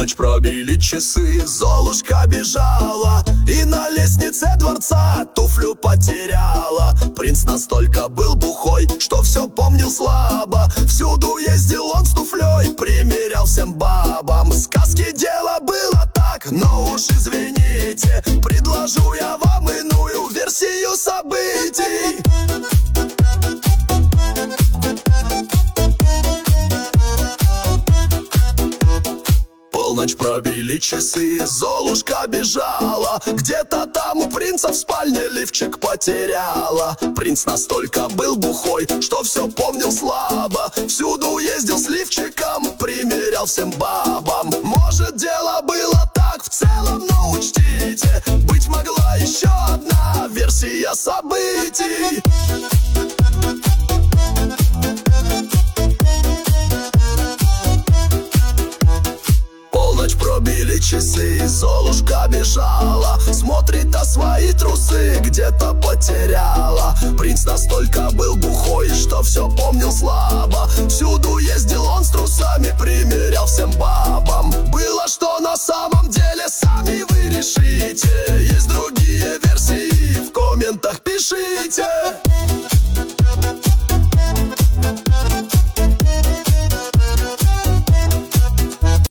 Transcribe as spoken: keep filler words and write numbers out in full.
Полночь пробили часы, Золушка бежала и на лестнице дворца туфлю потеряла. Принц настолько был бухой, что все помнил слабо. Всюду ездил он с туфлей, примерял всем бабам. В сказке дело было так, но уж извините, предложу я вам иную версию событий. Полночь пробили часы, Золушка бежала. Где-то там у принца в спальне лифчик потеряла. Принц настолько был бухой, что все помнил слабо. Всюду ездил с лифчиком, примерял всем бабам. Может, дело было так в целом, но учтите, быть могла еще одна версия событий. Полночь пробили часы, Золушка бежала. Смотрит, а свои трусы где-то потеряла. Принц настолько был бухой, что все помнил слабо. Всюду ездил он с трусами, примерял всем бабам. Было что на самом деле, сами вы решите. Есть другие версии, в комментах пишите.